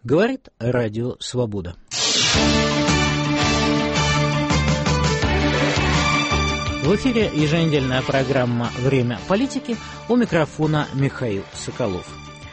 Говорит Радио Свобода. В эфире еженедельная программа «Время политики», у микрофона Михаил Соколов.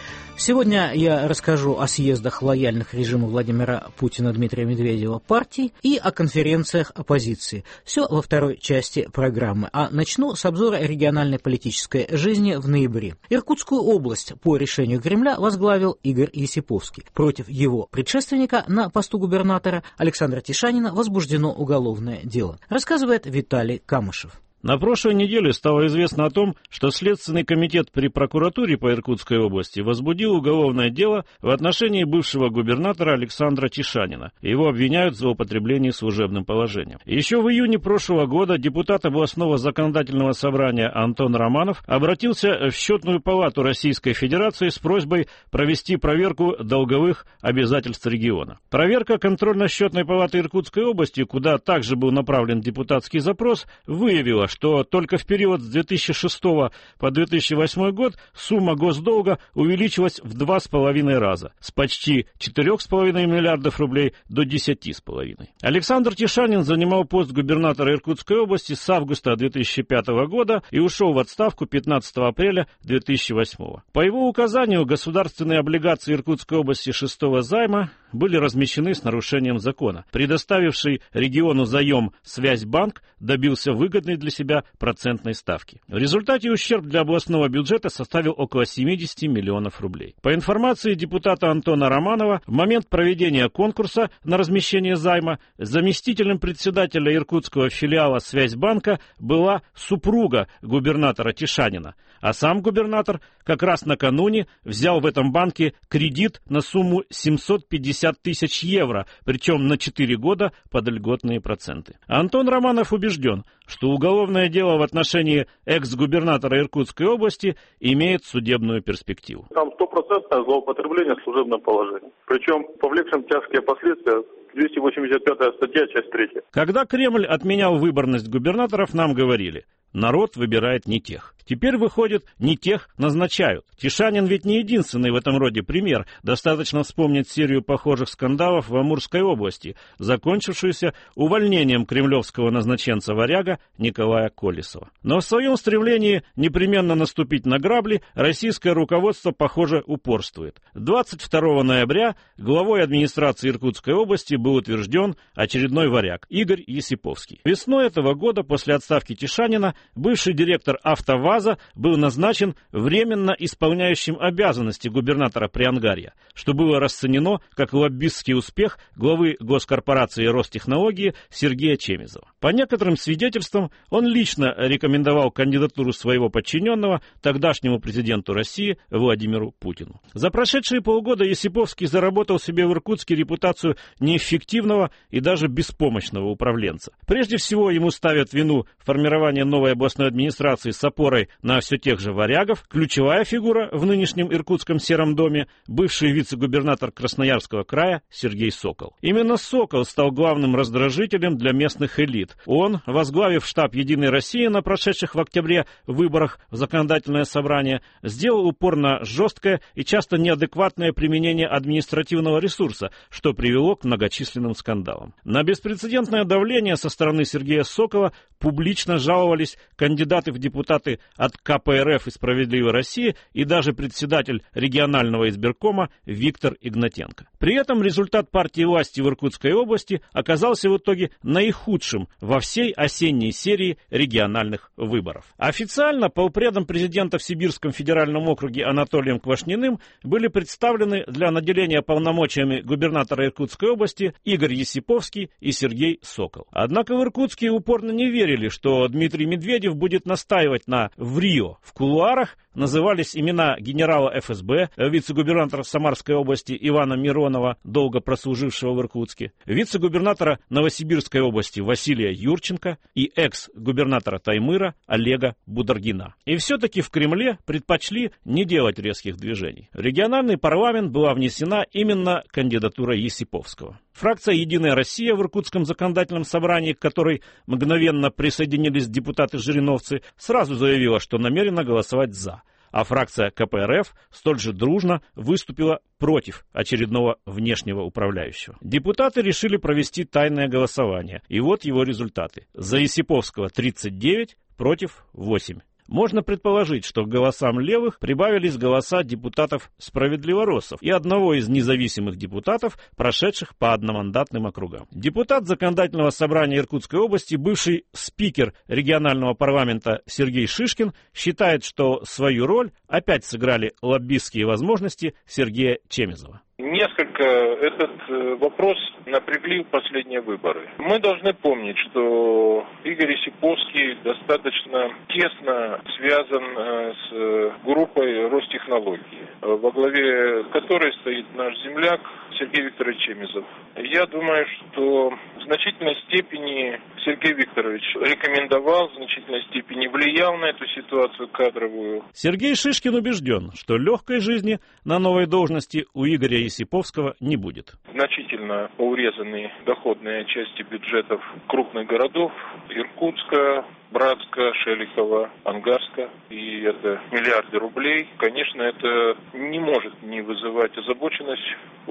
Сегодня я расскажу о съездах лояльных режиму Владимира Путина Дмитрия Медведева партий и о конференциях оппозиции. Все во второй части программы. А начну с обзора региональной политической жизни в ноябре. Иркутскую область по решению Кремля возглавил Игорь Есиповский. Против его предшественника на посту губернатора Александра Тишанина возбуждено уголовное дело. Рассказывает Виталий Камышев. На прошлой неделе стало известно о том, что Следственный комитет при прокуратуре по Иркутской области возбудил уголовное дело в отношении бывшего губернатора Александра Тишанина. Его обвиняют в злоупотреблении служебным положением. Еще в июне прошлого года депутат областного законодательного собрания Антон Романов обратился в Счетную палату Российской Федерации с просьбой провести проверку долговых обязательств региона. Проверка контрольно-счетной палаты Иркутской области, куда также был направлен депутатский запрос, выявила, что только в период с 2006 по 2008 год сумма госдолга увеличилась в 2,5 раза, с почти 4,5 миллиардов рублей до 10,5. Александр Тишанин занимал пост губернатора Иркутской области с августа 2005 года и ушел в отставку 15 апреля 2008. По его указанию государственные облигации Иркутской области 6-го займа были размещены с нарушением закона. Предоставивший региону заем «Связьбанк» добился выгодной для себя процентной ставки. В результате ущерб для областного бюджета составил около 70 миллионов рублей. По информации депутата Антона Романова, в момент проведения конкурса на размещение займа заместителем председателя иркутского филиала «Связьбанка» была супруга губернатора Тишанина, а сам губернатор как раз накануне взял в этом банке кредит на сумму 750 тысяч евро, причем на 4 года под льготные проценты. Антон Романов убежден, что уголовное дело в отношении экс-губернатора Иркутской области имеет судебную перспективу. Там 100% злоупотребление служебным положением. Причем повлекшим тяжкие последствия. 285 статья, часть 3. Когда Кремль отменял выборность губернаторов, нам говорили: народ выбирает не тех. Теперь, выходит, не тех назначают. Тишанин ведь не единственный в этом роде пример. Достаточно вспомнить серию похожих скандалов в Амурской области, закончившуюся увольнением кремлевского назначенца-варяга Николая Колесова. Но в своем стремлении непременно наступить на грабли российское руководство, похоже, упорствует. 22 ноября главой администрации Иркутской области был утвержден очередной варяг Игорь Есиповский. Весной этого года, после отставки Тишанина, бывший директор «АвтоВАЗа» был назначен временно исполняющим обязанности губернатора Приангарья, что было расценено как лоббистский успех главы госкорпорации Ростехнологии Сергея Чемизова. По некоторым свидетельствам, он лично рекомендовал кандидатуру своего подчиненного тогдашнему президенту России Владимиру Путину. За прошедшие полгода Есиповский заработал себе в Иркутске репутацию неэффективного и даже беспомощного управленца. Прежде всего, ему ставят вину формирования новой областной администрации с опорой на все тех же варягов. Ключевая фигура в нынешнем иркутском Сером доме – бывший вице-губернатор Красноярского края Сергей Сокол. Именно Сокол стал главным раздражителем для местных элит. Он, возглавив штаб «Единой России» на прошедших в октябре выборах в законодательное собрание, сделал упор на жесткое и часто неадекватное применение административного ресурса, что привело к многочисленным скандалам. На беспрецедентное давление со стороны Сергея Сокола публично жаловались кандидаты в депутаты от КПРФ и «Справедливой России» и даже председатель регионального избиркома Виктор Игнатенко. При этом результат партии власти в Иркутской области оказался в итоге наихудшим во всей осенней серии региональных выборов. Официально полпредом президента в Сибирском федеральном округе Анатолием Квашниным были представлены для наделения полномочиями губернатора Иркутской области Игорь Есиповский и Сергей Сокол. Однако в Иркутске упорно не верили, что Дмитрий Медведев будет настаивать на «в Рио». В кулуарах назывались имена генерала ФСБ, вице-губернатора Самарской области Ивана Миронова, долго прослужившего в Иркутске, вице-губернатора Новосибирской области Василия Юрченко и экс-губернатора Таймыра Олега Бударгина. И все-таки в Кремле предпочли не делать резких движений. В региональный парламент была внесена именно кандидатура Есиповского. Фракция «Единая Россия» в Иркутском законодательном собрании, к которой мгновенно присоединились депутаты-жириновцы, сразу заявила, что намерена голосовать «за». а фракция КПРФ столь же дружно выступила против очередного внешнего управляющего. Депутаты решили провести тайное голосование, и вот его результаты. За Есиповского 39, против 8. Можно предположить, что к голосам левых прибавились голоса депутатов справедливороссов и одного из независимых депутатов, прошедших по одномандатным округам. Депутат Законодательного собрания Иркутской области, бывший спикер регионального парламента Сергей Шишкин, считает, что свою роль опять сыграли лоббистские возможности Сергея Чемизова. Несколько этот вопрос напрягли в последние выборы. Мы должны помнить, что Игорь Есиповский достаточно тесно связан с группой Ростехнологии, во главе которой стоит наш земляк Сергей Викторович Чемизов. Я думаю, что в значительной степени Сергей Викторович рекомендовал, в значительной степени влиял на эту ситуацию кадровую. Сергей Шишкин убежден, что легкой жизни на новой должности у Игоря Есиповского не будет. Значительно урезаны доходные части бюджетов крупных городов Иркутска, Братска, Шелихова, Ангарска, и это миллиарды рублей. Конечно, это не может не вызывать озабоченность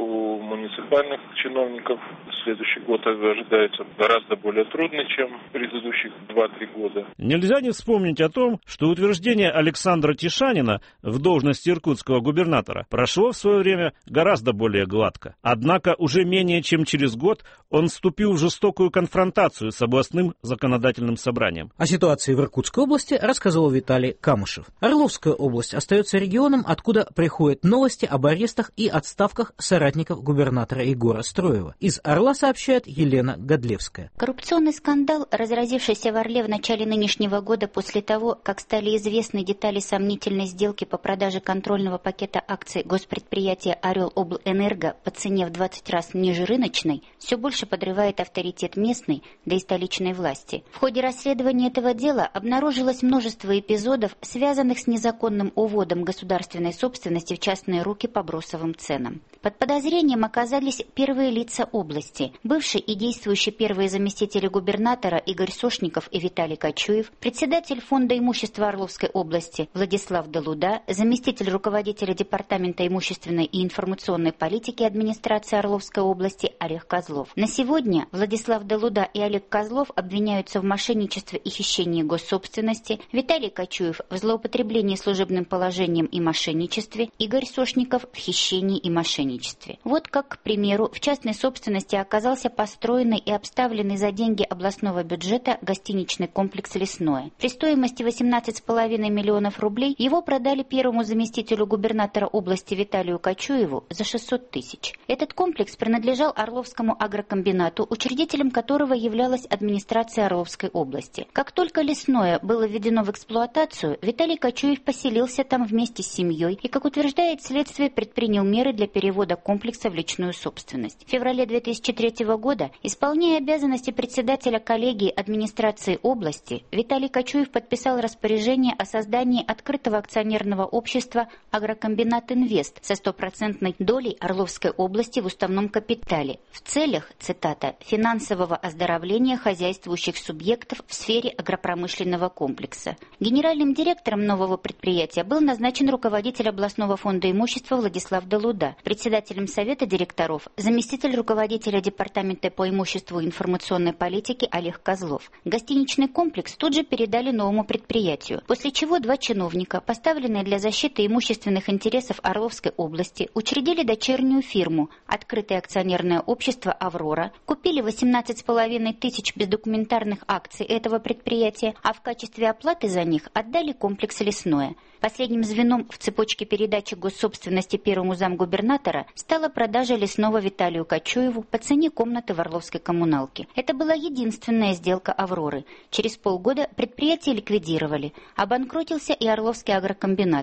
у муниципальных чиновников. Следующий год ожидается гораздо более трудный, чем предыдущих 2-3 года. Нельзя не вспомнить о том, что утверждение Александра Тишанина в должности иркутского губернатора прошло в свое время гораздо более гладко. Однако уже менее чем через год он вступил в жестокую конфронтацию с областным законодательным собранием. О ситуации в Иркутской области рассказывал Виталий Камышев. Орловская область остается регионом, откуда приходят новости об арестах и отставках соратников губернатора Егора Строева. Из Орла сообщает Елена Годлевская. Коррупционный скандал, разразившийся в Орле в начале нынешнего года после того, как стали известны детали сомнительной сделки по продаже контрольного пакета акций госпредприятия «Орел-Обленерго» по цене в 20 раз ниже рыночной, все больше подрывает авторитет местной, да и столичной власти. В ходе расследования этого дела обнаружилось множество эпизодов, связанных с незаконным уводом государственной собственности в частные руки по бросовым ценам. Под подозрением оказались первые лица области, бывший и действующий первые заместители губернатора Игорь Сошников и Виталий Кочуев, председатель Фонда имущества Орловской области Владислав Долуда, заместитель руководителя Департамента имущественной и информационной политики администрации Орловской области Олег Козлов. На сегодня Владислав Долуда и Олег Козлов обвиняются в мошенничестве и хищении госсобственности, Виталий Кочуев в злоупотреблении служебным положением и мошенничестве, Игорь Сошников в хищении и мошенничестве. Вот как, к примеру, в частной собственности оказался построенный и обставленный за деньги областного бюджета гостиничный комплекс «Лесное». При стоимости 18,5 миллионов рублей его продали первому заместителю губернатора области Виталию Кочуеву за 600 тысяч. Этот комплекс принадлежал Орловскому агрокомбинату, учредителем которого являлась администрация Орловской области. Как только «Лесное» было введено в эксплуатацию, Виталий Кочуев поселился там вместе с семьей и, как утверждает следствие, предпринял меры для перевода комплекса в личную собственность. В феврале 2003 года, исполняя обязанности председателя коллегии администрации области, Виталий Кочуев подписал распоряжение о создании открытого акционерного общества «Агрокомбинат Инвест» со 100% долей Орловской области в уставном капитале в целях, цитата, «финансового оздоровления хозяйствующих субъектов в сфере агропромышленного комплекса». Генеральным директором нового предприятия был назначен руководитель областного фонда имущества Владислав Долуда, председателем совета директоров заместитель руководителя департамента по имуществу и информационной политики Олег Козлов. Гостиничный комплекс тут же передали новому предприятию, после чего два чиновника, поставленные для защиты имущественных интересов Орловской области, учредили дочернюю фирму «Открытое акционерное общество «Аврора», купили 18,5 тысяч бездокументарных акций этого предприятия, а в качестве оплаты за них отдали комплекс «Лесное». Последним звеном в цепочке передачи госсобственности первому замгубернатора стала продажа «Лесного» Виталию Кочуеву по цене комнаты в Орловской коммуналке. Это была единственная сделка «Авроры». Через полгода предприятие ликвидировали. Обанкротился и Орловский агрокомбинат.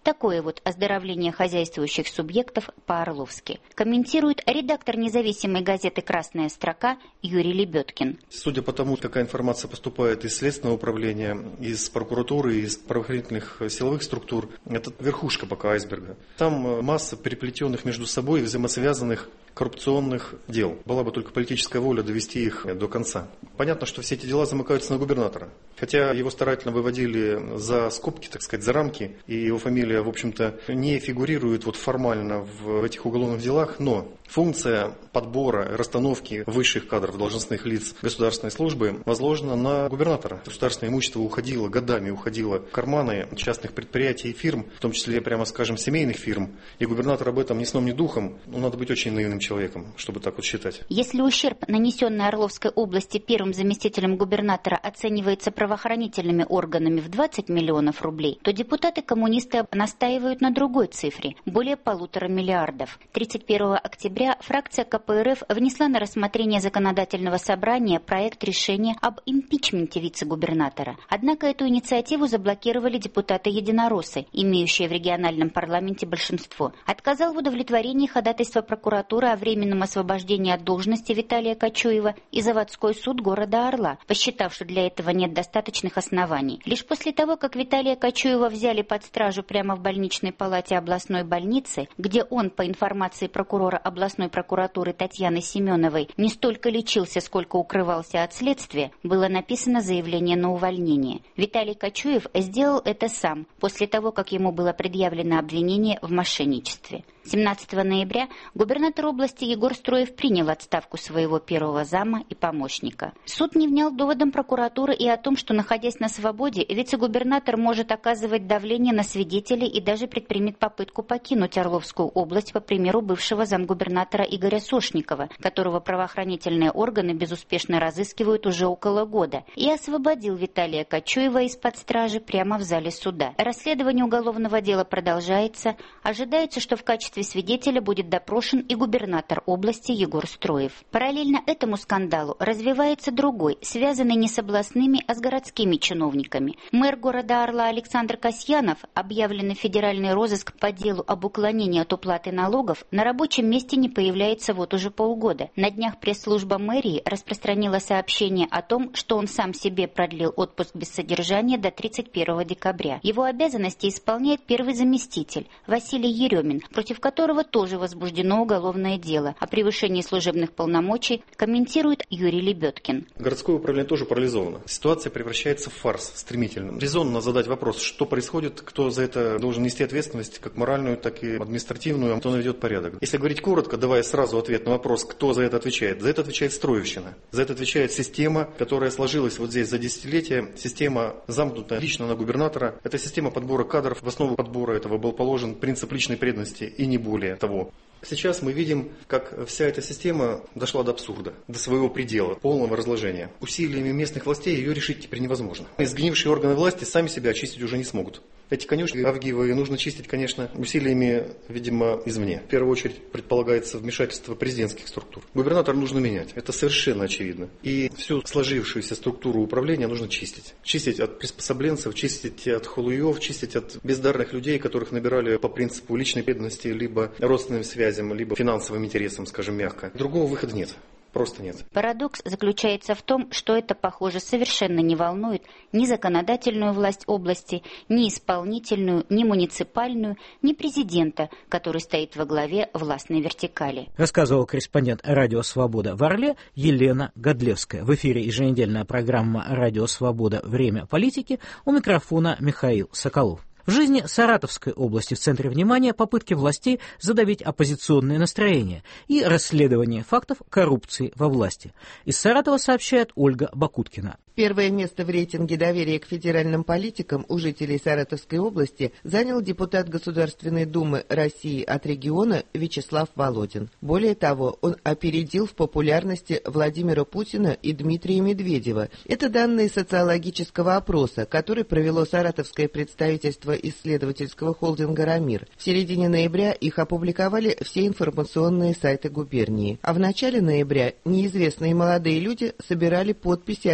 Такое вот оздоровление хозяйствующих субъектов по-орловски. Комментирует редактор независимой газеты «Красная строка» Юрий Лебедкин. Судя по тому, какая информация поступает из Следственного управления, из прокуратуры, из правоохранительных силовых структур, это верхушка пока айсберга. Там масса переплетенных между собой взаимосвязанных коррупционных дел. Была бы только политическая воля довести их до конца. Понятно, что все эти дела замыкаются на губернатора. Хотя его старательно выводили за скобки, так сказать, за рамки, и его фамилия, в общем-то, не фигурирует вот формально в этих уголовных делах, но функция подбора, расстановки высших кадров, должностных лиц государственной службы возложена на губернатора. Государственное имущество уходило, годами уходило в карманы частных предприятий и фирм, в том числе, прямо скажем, семейных фирм. И губернатор об этом ни сном, ни духом. Надо быть очень наивным человеком, чтобы так вот считать. Если ущерб, нанесенный Орловской области первым заместителем губернатора, оценивается правоохранительными органами в 20 миллионов рублей, то депутаты-коммунисты настаивают на другой цифре – более 1,5 миллиарда. 31 октября фракция КПРФ внесла на рассмотрение законодательного собрания проект решения об импичменте вице-губернатора. Однако эту инициативу заблокировали депутаты-единороссы, имеющие в региональном парламенте большинство. Отказал в удовлетворении ходатайства прокуратуры о временном освобождении от должности Виталия Кочуева и заводской суд города Орла, посчитав, что для этого нет достаточных оснований. Лишь после того, как Виталия Кочуева взяли под стражу прямо в больничной палате областной больницы, где он, по информации прокурора областной прокуратуры Татьяны Семеновой, не столько лечился, сколько укрывался от следствия, было написано заявление на увольнение. Виталий Кочуев сделал это сам, после того, как ему было предъявлено обвинение в мошенничестве. 17 ноября губернатор области Егор Строев принял отставку своего первого зама и помощника. Суд не внял доводам прокуратуры и о том, что, находясь на свободе, вице-губернатор может оказывать давление на свидетелей и даже предпримет попытку покинуть Орловскую область, по примеру бывшего замгубернатора Игоря Сошникова, которого правоохранительные органы безуспешно разыскивают уже около года, и освободил Виталия Кочуева из-под стражи прямо в зале суда. Расследование уголовного дела продолжается. Ожидается, что в качестве свидетеля будет допрошен и губернатор области Егор Строев. Параллельно этому скандалу развивается другой, связанный не с областными, а с городскими чиновниками. Мэр города Орла Александр Касьянов, объявленный в федеральный розыск по делу об уклонении от уплаты налогов, на рабочем месте не появляется вот уже полгода. На днях пресс-служба мэрии распространила сообщение о том, что он сам себе продлил отпуск без содержания до 31 декабря. Его обязанности исполняет первый заместитель Василий Еремин, против которого тоже возбуждено уголовное дело. О превышении служебных полномочий комментирует Юрий Лебедкин. Городское управление тоже парализовано. Ситуация превращается в фарс стремительно. Резонно задать вопрос, что происходит, кто за это должен нести ответственность, как моральную, так и административную, кто наведет порядок. Если говорить коротко, давая сразу ответ на вопрос, кто за это отвечает Строевщина. За это отвечает система, которая сложилась вот здесь за десятилетия, система, замкнутая лично на губернатора. Это система подбора кадров. В основу подбора этого был положен принцип личной преданности и не более того. Сейчас мы видим, как вся эта система дошла до абсурда, до своего предела, полного разложения. Усилиями местных властей ее решить теперь невозможно. Изгнившие органы власти сами себя очистить уже не смогут. Эти конюшни авгиевые нужно чистить, конечно, усилиями, видимо, извне. В первую очередь предполагается вмешательство президентских структур. Губернатора нужно менять, это совершенно очевидно. И всю сложившуюся структуру управления нужно чистить. Чистить от приспособленцев, чистить от холуев, чистить от бездарных людей, которых набирали по принципу личной преданности, либо родственным связям, либо финансовым интересам, скажем мягко. Другого выхода нет. Просто нет. Парадокс заключается в том, что это, похоже, совершенно не волнует ни законодательную власть области, ни исполнительную, ни муниципальную, ни президента, который стоит во главе властной вертикали. Рассказывал корреспондент «Радио Свобода» в Орле Елена Годлевская. В эфире еженедельная программа «Радио Свобода. Время политики». У микрофона Михаил Соколов. В жизни Саратовской области в центре внимания попытки властей задавить оппозиционные настроения и расследование фактов коррупции во власти. Из Саратова сообщает Ольга Бакуткина. Первое место в рейтинге доверия к федеральным политикам у жителей Саратовской области занял депутат Государственной Думы России от региона Вячеслав Володин. Более того, он опередил в популярности Владимира Путина и Дмитрия Медведева. Это данные социологического опроса, который провело саратовское представительство исследовательского холдинга «Рамир». В середине ноября их опубликовали все информационные сайты губернии. А в начале ноября неизвестные молодые люди собирали подписи от имени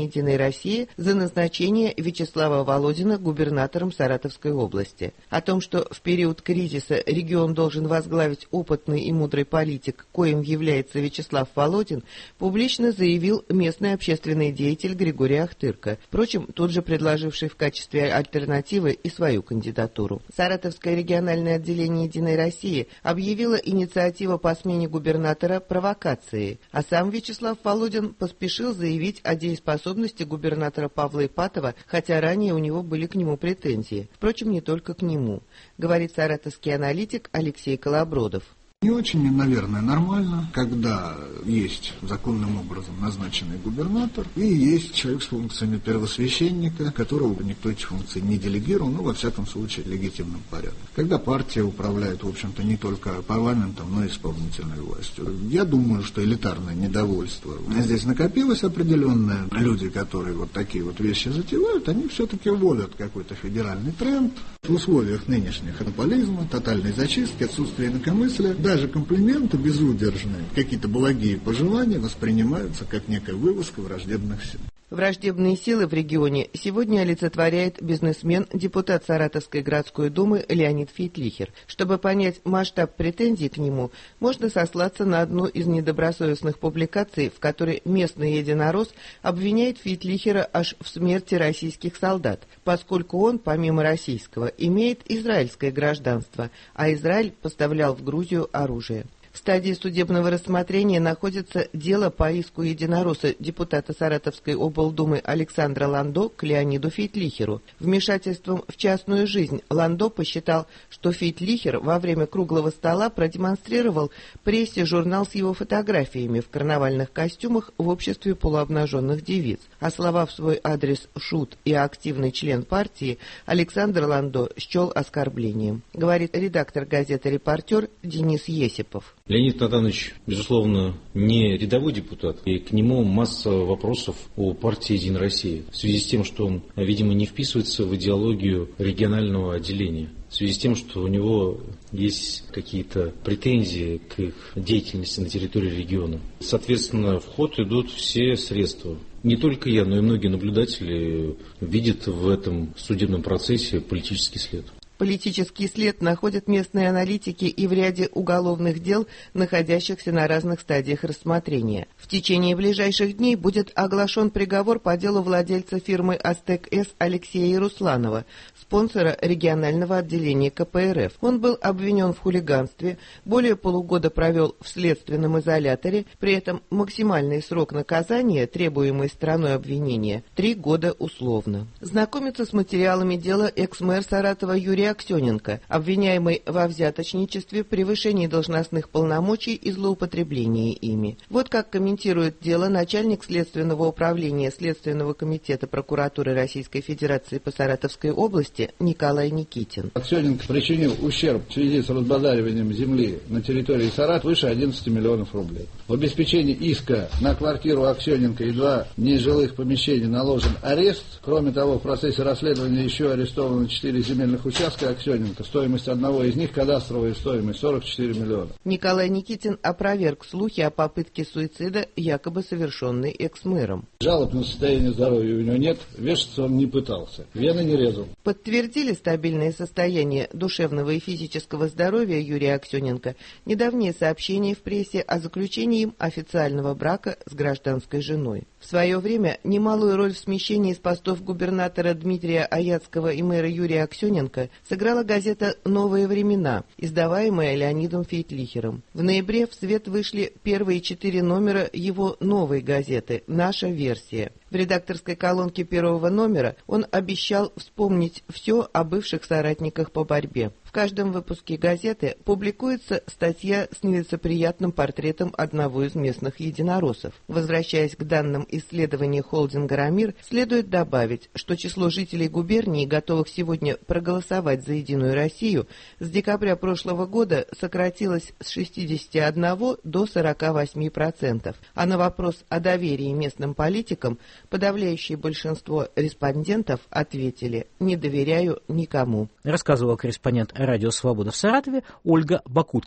«Единой России» за назначение Вячеслава Володина губернатором Саратовской области. О том, что в период кризиса регион должен возглавить опытный и мудрый политик, коим является Вячеслав Володин, публично заявил местный общественный деятель Григорий Ахтырка, впрочем, тут же предложивший в качестве альтернативы и свою кандидатуру. Саратовское региональное отделение «Единой России» объявило инициативу по смене губернатора провокацией, а сам Вячеслав Володин поспешил заявить о дееспособности губернатора Павла Ипатова, хотя ранее у него были к нему претензии. Впрочем, не только к нему, говорит саратовский аналитик Алексей Колобродов. Не очень, наверное, нормально, когда есть законным образом назначенный губернатор и есть человек с функциями первосвященника, которого никто эти функции не делегировал, во всяком случае, в легитимном порядке. Когда партия управляет, в общем-то, не только парламентом, но и исполнительной властью. Я думаю, что элитарное недовольство здесь накопилось определенное. Люди, которые вот такие вот вещи затевают, они все-таки вводят какой-то федеральный тренд в условиях нынешних монополизма, тотальной зачистки, отсутствия инакомыслия. Даже комплименты безудержные, какие-то благие пожелания воспринимаются как некая вылазка враждебных сил. Враждебные силы в регионе сегодня олицетворяет бизнесмен, депутат Саратовской городской думы Леонид Фейтлихер. Чтобы понять масштаб претензий к нему, можно сослаться на одну из недобросовестных публикаций, в которой местный единорос обвиняет Фейтлихера аж в смерти российских солдат, поскольку он, помимо российского, имеет израильское гражданство, а Израиль поставлял в Грузию оружие. В стадии судебного рассмотрения находится дело по иску единоросса депутата Саратовской облдумы Александра Ландо к Леониду Фейтлихеру. Вмешательством в частную жизнь Ландо посчитал, что Фейтлихер во время круглого стола продемонстрировал прессе журнал с его фотографиями в карнавальных костюмах в обществе полуобнаженных девиц. А слова в свой адрес «шут» и активный член партии Александр Ландо счел оскорблением, говорит редактор газеты «Репортер» Денис Есипов. Леонид Натанович, безусловно, не рядовой депутат, и к нему масса вопросов о партии «Единая Россия», в связи с тем, что он, видимо, не вписывается в идеологию регионального отделения, в связи с тем, что у него есть какие-то претензии к их деятельности на территории региона. Соответственно, в ход идут все средства. Не только я, но и многие наблюдатели видят в этом судебном процессе политический след. Политический след находят местные аналитики и в ряде уголовных дел, находящихся на разных стадиях рассмотрения. В течение ближайших дней будет оглашен приговор по делу владельца фирмы «Астек-С» Алексея Русланова, спонсора регионального отделения КПРФ. Он был обвинен в хулиганстве, более полугода провел в следственном изоляторе, при этом максимальный срок наказания, требуемый стороной обвинения, 3 года условно. Знакомиться с материалами дела экс-мэр Саратова Юрий Аксененко, обвиняемый во взяточничестве, превышении должностных полномочий и злоупотреблении ими. Вот как комментирует дело начальник Следственного управления Следственного комитета прокуратуры Российской Федерации по Саратовской области Николай Никитин. Аксененко причинил ущерб в связи с разбазариванием земли на территории Саратова выше 11 миллионов рублей. В обеспечении иска на квартиру Аксененко и 2 нежилых помещений наложен арест. Кроме того, в процессе расследования еще арестовано 4 земельных участка Аксененко. Стоимость одного из них, кадастровая стоимость, 44 миллиона. Николай Никитин опроверг слухи о попытке суицида, якобы совершенной экс-мэром. Жалоб на состояние здоровья у него нет, вешаться он не пытался, вены не резал. Подтвердили стабильное состояние душевного и физического здоровья Юрия Аксененко недавние сообщения в прессе о заключении им официального брака с гражданской женой. В свое время немалую роль в смещении с постов губернатора Дмитрия Аяцкого и мэра Юрия Аксененко сыграла газета «Новые времена», издаваемая Леонидом Фейтлихером. В ноябре в свет вышли первые 4 номера его новой газеты «Наша версия». В редакторской колонке первого номера он обещал вспомнить все о бывших соратниках по борьбе. В каждом выпуске газеты публикуется статья с нелицеприятным портретом одного из местных единороссов. Возвращаясь к данным исследования холдинга «Рамир», следует добавить, что число жителей губернии, готовых сегодня проголосовать за «Единую Россию», с декабря прошлого года сократилось с 61 до 48%. А на вопрос о доверии местным политикам подавляющее большинство респондентов ответили: «Не доверяю никому», рассказывала корреспондент «Радио Свобода» в Саратове Ольга Бакуткина.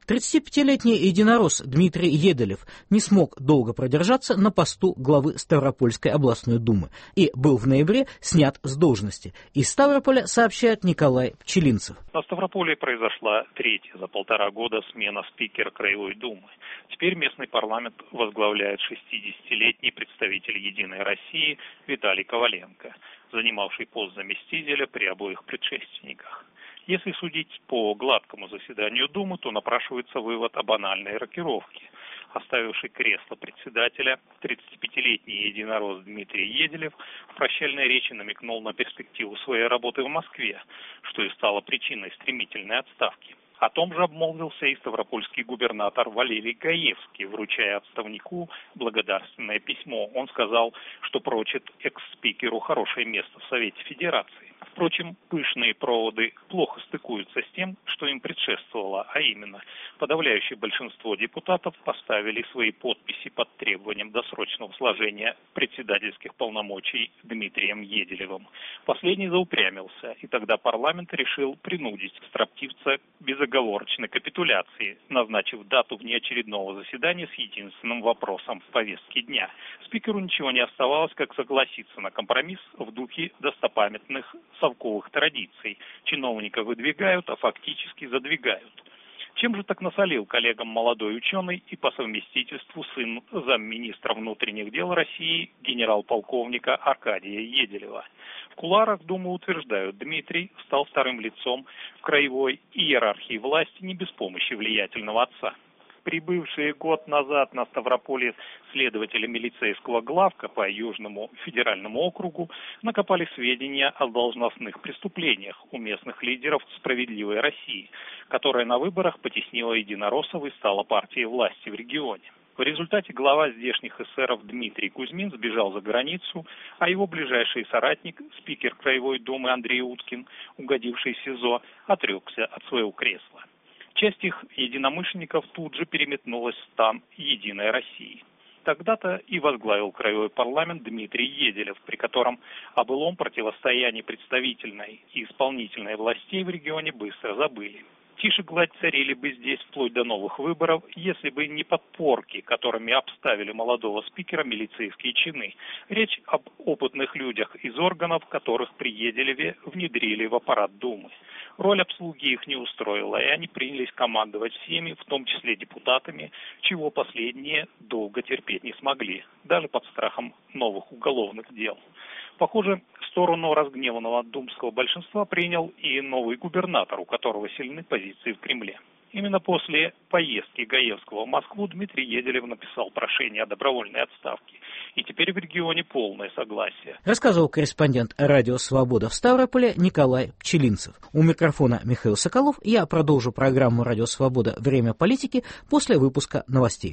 35-летний единорос Дмитрий Еделев не смог долго продержаться на посту главы Ставропольской областной думы и был в ноябре снят с должности. Из Ставрополя сообщает Николай Пчелинцев. На Ставрополе произошла третья за 1,5 года смена спикера Краевой думы. Теперь местный парламент возглавляет 60-летний представитель «Единой России» Виталий Коваленко, занимавший пост заместителя при обоих предшественниках. Если судить по гладкому заседанию Думы, то напрашивается вывод о банальной рокировке. Оставивший кресло председателя, 35-летний единорос Дмитрий Еделев в прощальной речи намекнул на перспективу своей работы в Москве, что и стало причиной стремительной отставки. О том же обмолвился и ставропольский губернатор Валерий Гаевский, вручая отставнику благодарственное письмо. Он сказал, что прочит экс-спикеру хорошее место в Совете Федерации. Впрочем, пышные проводы плохо стыкуются с тем, что им предшествовало, а именно, подавляющее большинство депутатов поставили свои подписи под требованием досрочного сложения председательских полномочий Дмитрием Еделевым. Последний заупрямился, и тогда парламент решил принудить строптивца к безоговорочной капитуляции, назначив дату внеочередного заседания с единственным вопросом в повестке дня. Спикеру ничего не оставалось, как согласиться на компромисс в духе достопамятных совковых традиций. Чиновника выдвигают, а фактически задвигают. Чем же так насолил коллегам молодой ученый и по совместительству сын замминистра внутренних дел России генерал-полковника Аркадия Еделева? В кулуарах Думы утверждают, Дмитрий стал вторым лицом в краевой иерархии власти не без помощи влиятельного отца. Прибывшие год назад на Ставрополе следователи милицейского главка по Южному федеральному округу накопали сведения о должностных преступлениях у местных лидеров «Справедливой России», которая на выборах потеснила единороссов и стала партией власти в регионе. В результате глава здешних эсеров Дмитрий Кузьмин сбежал за границу, а его ближайший соратник, спикер Краевой думы Андрей Уткин, угодивший в СИЗО, отрекся от своего кресла. Часть их единомышленников тут же переметнулась в стан «Единой России». Тогда-то и возглавил краевой парламент Дмитрий Еделев, при котором о былом противостоянии представительной и исполнительной властей в регионе быстро забыли. Тише гладь царили бы здесь вплоть до новых выборов, если бы не подпорки, которыми обставили молодого спикера милицейские чины. Речь об опытных людях из органов, которых при Еделеве внедрили в аппарат Думы. Роль обслуги их не устроила, и они принялись командовать всеми, в том числе депутатами, чего последние долго терпеть не смогли, даже под страхом новых уголовных дел. Похоже, сторону разгневанного думского большинства принял и новый губернатор, у которого сильны позиции в Кремле. Именно после поездки Гаевского в Москву Дмитрий Еделев написал прошение о добровольной отставке. И теперь в регионе полное согласие. Рассказывал корреспондент «Радио Свобода» в Ставрополе Николай Пчелинцев. У микрофона Михаил Соколов. Я продолжу программу «Радио Свобода. Время политики» после выпуска новостей.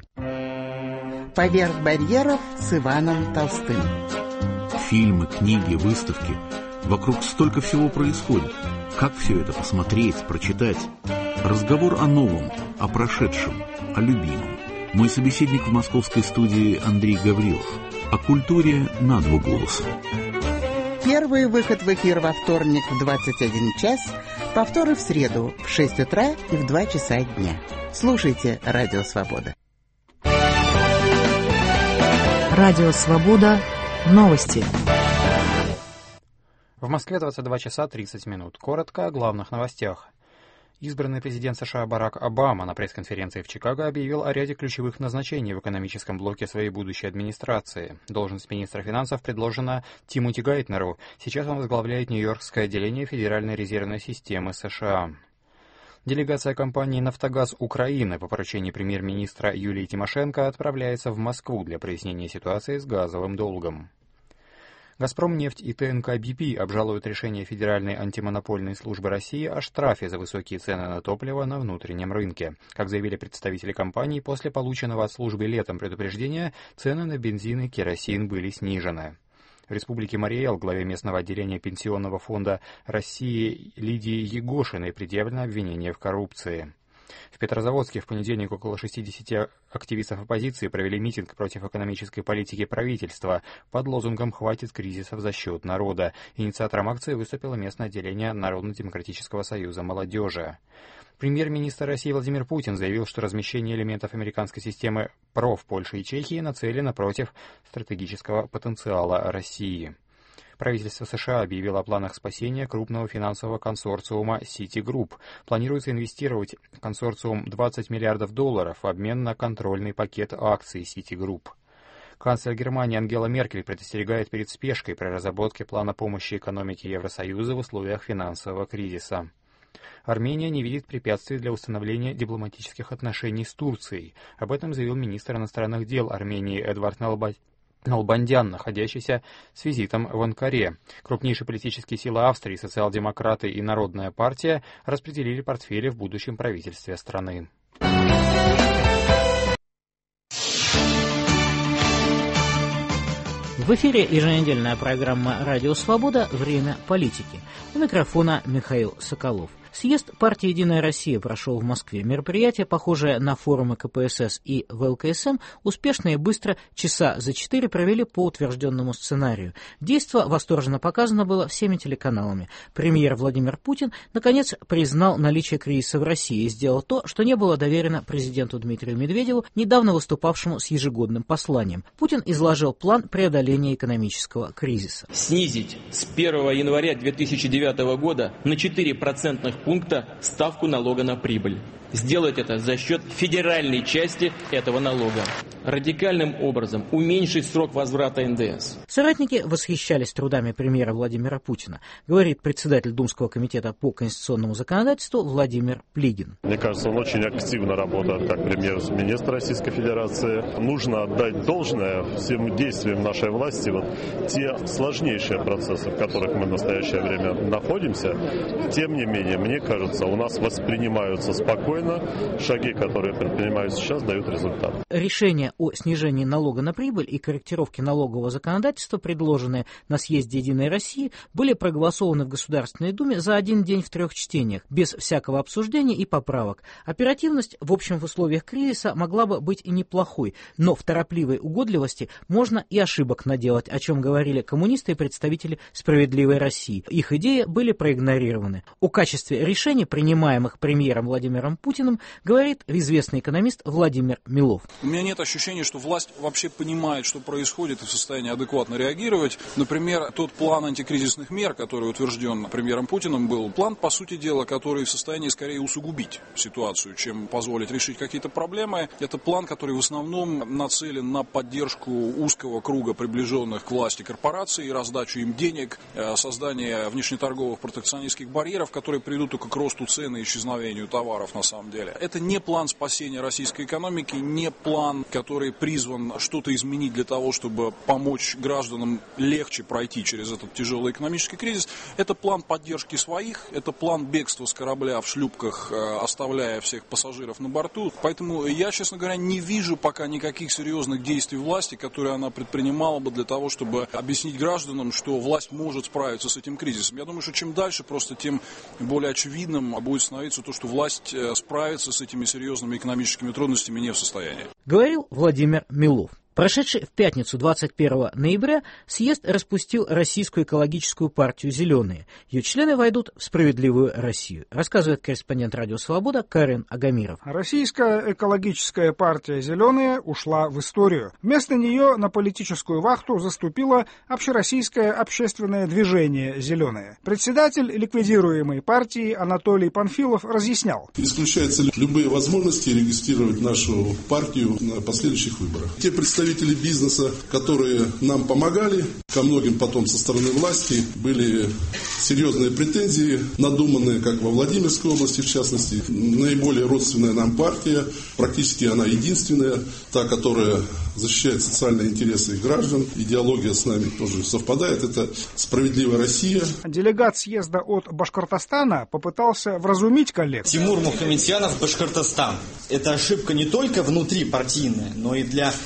«Поверх барьеров» с Иваном Толстым. Фильмы, книги, выставки. Вокруг столько всего происходит. Как все это посмотреть, прочитать? Разговор о новом, о прошедшем, о любимом. Мой собеседник в московской студии Андрей Гаврилов. О культуре на два голоса. Первый выход в эфир во вторник в 21 час, повторы в среду в 6 утра и в 2 часа дня. Слушайте «Радио Свобода». «Радио Свобода». Новости. В Москве 22 часа 30 минут. Коротко о главных новостях. Избранный президент США Барак Обама на пресс-конференции в Чикаго объявил о ряде ключевых назначений в экономическом блоке своей будущей администрации. Должность министра финансов предложена Тимоти Гайтнеру. Сейчас он возглавляет Нью-Йоркское отделение Федеральной резервной системы США. Делегация компании «Нафтогаз Украины» по поручению премьер-министра Юлии Тимошенко отправляется в Москву для прояснения ситуации с газовым долгом. «Газпромнефть» и ТНК «БП» обжалуют решение Федеральной антимонопольной службы России о штрафе за высокие цены на топливо на внутреннем рынке. Как заявили представители компании, после полученного от службы летом предупреждения, цены на бензин и керосин были снижены. В республике Марий-Эл главе местного отделения Пенсионного фонда России Лидии Егошиной предъявлено обвинение в коррупции. В Петрозаводске в понедельник около 60 активистов оппозиции провели митинг против экономической политики правительства под лозунгом «Хватит кризисов за счет народа». Инициатором акции выступило местное отделение Народно-демократического союза молодежи. Премьер-министр России Владимир Путин заявил, что размещение элементов американской системы ПРО в Польше и Чехии нацелено против стратегического потенциала России. Правительство США объявило о планах спасения крупного финансового консорциума Citigroup. Планируется инвестировать в консорциум $20 миллиардов в обмен на контрольный пакет акций Citigroup. Канцлер Германии Ангела Меркель предостерегает перед спешкой при разработке плана помощи экономике Евросоюза в условиях финансового кризиса. Армения не видит препятствий для установления дипломатических отношений с Турцией. Об этом заявил министр иностранных дел Армении Эдвард Налбандян, находящийся с визитом в Анкаре. Крупнейшие политические силы Австрии, социал-демократы и Народная партия распределили портфели в будущем правительстве страны. В эфире еженедельная программа «Радио Свобода. Время политики». У микрофона Михаил Соколов. Съезд партии «Единая Россия» прошел в Москве. Мероприятие, похожее на форумы КПСС и ВЛКСМ, успешно и быстро часа за 4 провели по утвержденному сценарию. Действо восторженно показано было всеми телеканалами. Премьер Владимир Путин, наконец, признал наличие кризиса в России и сделал то, что не было доверено президенту Дмитрию Медведеву, недавно выступавшему с ежегодным посланием. Путин изложил план преодоления экономического кризиса. Снизить с 1 января 2009 года на 4% пункта ставку налога на прибыль. Сделать это за счет федеральной части этого налога. Радикальным образом уменьшить срок возврата НДС. Соратники восхищались трудами премьера Владимира Путина, говорит председатель Думского комитета по конституционному законодательству Владимир Плигин. Мне кажется, он очень активно работает как премьер-министр Российской Федерации. Нужно отдать должное всем действиям нашей власти. Вот те сложнейшие процессы, в которых мы в настоящее время находимся, тем не менее, мне кажется, у нас воспринимаются спокойно. Шаги, которые предпринимаются сейчас, дают результат. Решение о снижении налога на прибыль и корректировке налогового законодательства, предложенные на съезде «Единой России», были проголосованы в Государственной Думе за один день в 3 чтениях, без всякого обсуждения и поправок. Оперативность, в общем, в условиях кризиса могла бы быть и неплохой, но в торопливой угодливости можно и ошибок наделать, о чем говорили коммунисты и представители «Справедливой России». Их идеи были проигнорированы. О качестве решений, принимаемых премьером Владимиром Путиным, говорит известный экономист Владимир Милов. У меня нет ощущения, что власть вообще понимает, что происходит, и в состоянии адекватно реагировать. Например, тот план антикризисных мер, который утвержден премьером Путиным, был план, по сути дела, который в состоянии скорее усугубить ситуацию, чем позволить решить какие-то проблемы. Это план, который в основном нацелен на поддержку узкого круга приближенных к власти корпораций, раздачу им денег, создание внешнеторговых протекционистских барьеров, которые приведут только к росту цен и исчезновению товаров на самом деле. Это не план спасения российской экономики, не план, который призван что-то изменить для того, чтобы помочь гражданам легче пройти через этот тяжелый экономический кризис. Это план поддержки своих, это план бегства с корабля в шлюпках, оставляя всех пассажиров на борту. Поэтому я, честно говоря, не вижу пока никаких серьезных действий власти, которые она предпринимала бы для того, чтобы объяснить гражданам, что власть может справиться с этим кризисом. Я думаю, что чем дальше, просто тем более очевидным будет становиться то, что власть справиться с этими серьезными экономическими трудностями не в состоянии. Говорил Владимир Милов. Прошедший в пятницу 21 ноября съезд распустил Российскую экологическую партию «Зеленые». Ее члены войдут в «Справедливую Россию», рассказывает корреспондент «Радио Свобода» Карен Агамиров. Российская экологическая партия «Зеленые» ушла в историю. Вместо нее на политическую вахту заступило общероссийское общественное движение «Зеленые». Председатель ликвидируемой партии Анатолий Панфилов разъяснял. Исключаются любые возможности регистрировать нашу партию на последующих выборах. Те представители бизнеса, которые нам помогали, ко многим потом со стороны власти были серьезные претензии, надуманные, как во Владимирской области, в частности. Наиболее родственная нам партия, практически она единственная, та, которая защищает социальные интересы их граждан. Идеология с нами тоже совпадает. Это «Справедливая Россия». Делегат съезда от Башкортостана попытался вразумить коллег. Тимур Мухаметьянов, Башкортостан. Это ошибка не только внутрипартийная, но и для всей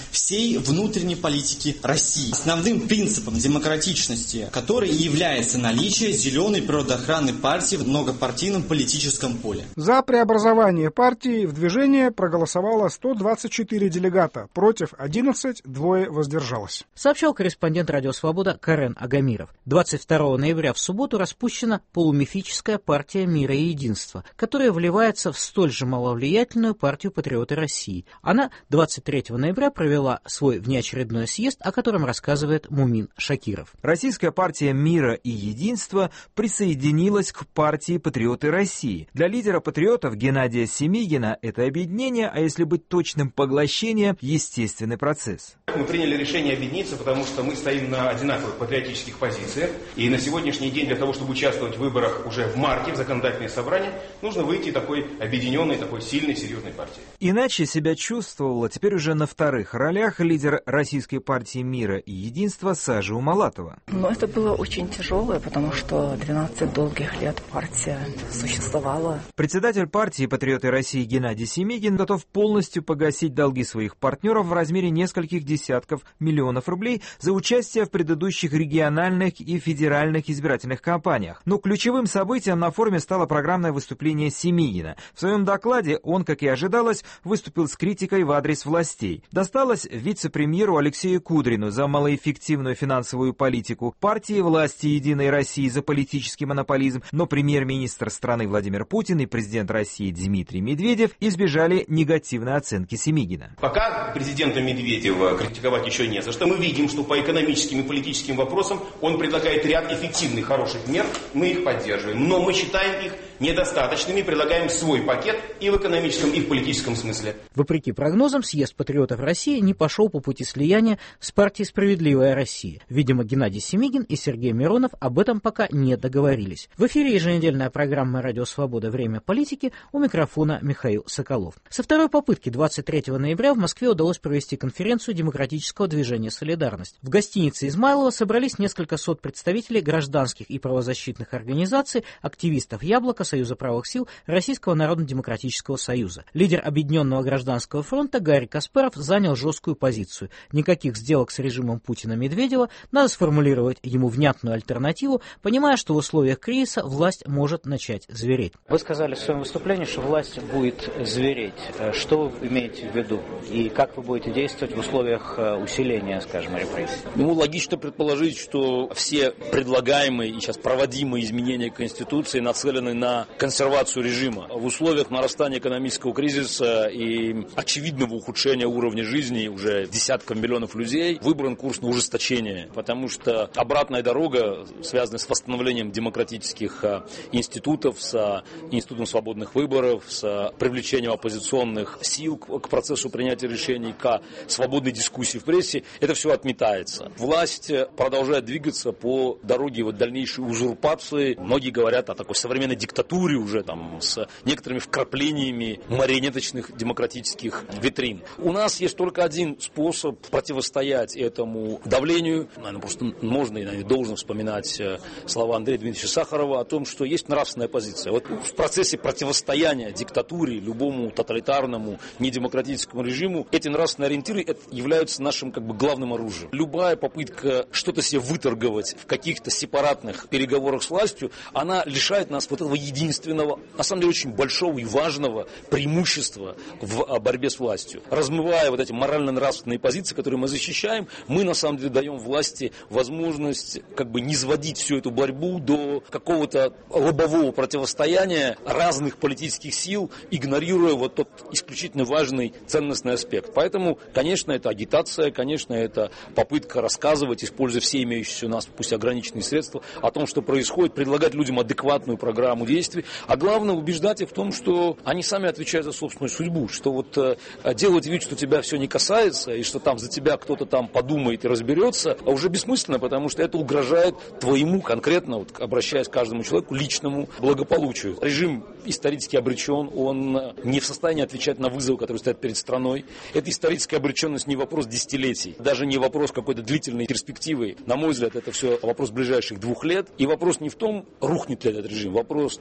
всей внутренней политики России. Основным принципом демократичности, который и является наличие зеленой природоохранной партии в многопартийном политическом поле. За преобразование партии в движение проголосовало 124 делегата, против 11, двое воздержалось. Сообщал корреспондент «Радио Свобода» Карен Агамиров. 22 ноября в субботу распущена полумифическая партия мира и единства, которая вливается в столь же маловлиятельную партию «Патриоты России». Она 23 ноября провела свой внеочередной съезд, о котором рассказывает Мумин Шакиров. Российская партия мира и единства присоединилась к партии «Патриоты России». Для лидера патриотов Геннадия Семигина это объединение, а если быть точным, поглощение – естественный процесс. Мы приняли решение объединиться, потому что мы стоим на одинаковых патриотических позициях. И на сегодняшний день для того, чтобы участвовать в выборах уже в марте, в законодательное собрание, нужно выйти такой объединенной, такой сильной, серьезной партии. Иначе себя чувствовала теперь уже на вторых ролях лидер Российской партии мира и единства Сажа Умалатова. Но это было очень тяжелое, потому что 12 долгих лет партия существовала. Председатель партии «Патриоты России» Геннадий Семигин готов полностью погасить долги своих партнеров в размере нескольких десятков миллионов рублей за участие в предыдущих региональных и федеральных избирательных кампаниях. Но ключевым событием на форуме стало программное выступление Семигина. В своем докладе он, как и ожидалось, выступил с критикой в адрес властей. Досталось вице-премьеру Алексею Кудрину за малоэффективную финансовую политику, партии власти «Единой России» за политический монополизм, но премьер-министр страны Владимир Путин и президент России Дмитрий Медведев избежали негативной оценки Семигина. Пока президента Медведева критиковать еще не за что. Мы видим, что по экономическим и политическим вопросам он предлагает ряд эффективных, хороших мер. Мы их поддерживаем. Но мы считаем их недостаточными, предлагаем свой пакет и в экономическом, и в политическом смысле. Вопреки прогнозам, съезд «Патриотов России» не пошел по пути слияния с партией «Справедливая Россия». Видимо, Геннадий Семигин и Сергей Миронов об этом пока не договорились. В эфире еженедельная программа «Радио Свобода. Время политики», у микрофона Михаил Соколов. Со второй попытки 23 ноября в Москве удалось провести конференцию демократического движения «Солидарность». В гостинице Измайлова собрались несколько сот представителей гражданских и правозащитных организаций, активистов «Яблоко», Союза правых сил, Российского народно-демократического союза. Лидер Объединенного гражданского фронта Гарри Каспаров занял жесткую позицию. Никаких сделок с режимом Путина-Медведева, надо сформулировать ему внятную альтернативу, понимая, что в условиях кризиса власть может начать звереть. Вы сказали в своем выступлении, что власть будет звереть. Что вы имеете в виду? И как вы будете действовать в условиях усиления, скажем, репрессий? Логично предположить, что все предлагаемые и сейчас проводимые изменения Конституции нацелены на консервацию режима. В условиях нарастания экономического кризиса и очевидного ухудшения уровня жизни уже десяткам миллионов людей выбран курс на ужесточение, потому что обратная дорога, связанная с восстановлением демократических институтов, с институтом свободных выборов, с привлечением оппозиционных сил к процессу принятия решений, к свободной дискуссии в прессе, это все отметается. Власть продолжает двигаться по дороге дальнейшей узурпации. Многие говорят о такой современной диктатуре уже с некоторыми вкраплениями марионеточных демократических витрин. У нас есть только один способ противостоять этому давлению. Наверное, просто можно и наверное, должен вспоминать слова Андрея Дмитриевича Сахарова о том, что есть нравственная позиция. В процессе противостояния диктатуре, любому тоталитарному, недемократическому режиму, эти нравственные ориентиры являются нашим главным оружием. Любая попытка что-то себе выторговать в каких-то сепаратных переговорах с властью, она лишает нас этого единственного, на самом деле очень большого и важного преимущества в борьбе с властью. Размывая эти морально-нравственные позиции, которые мы защищаем, мы на самом деле даем власти возможность не сводить всю эту борьбу до какого-то лобового противостояния разных политических сил, игнорируя тот исключительно важный ценностный аспект. Поэтому, конечно, это агитация, конечно, это попытка рассказывать, используя все имеющиеся у нас, пусть ограниченные средства, о том, что происходит, предлагать людям адекватную программу действий, а главное убеждать их в том, что они сами отвечают за собственную судьбу, что делать вид, что тебя все не касается, и что там за тебя кто-то там подумает и разберется, уже бессмысленно, потому что это угрожает твоему конкретно, обращаясь к каждому человеку, личному благополучию. Режим исторически обречен, он не в состоянии отвечать на вызовы, которые стоят перед страной. Эта историческая обреченность не вопрос десятилетий, даже не вопрос какой-то длительной перспективы. На мой взгляд, это все вопрос ближайших 2 лет. И вопрос не в том, рухнет ли этот режим, вопрос в том,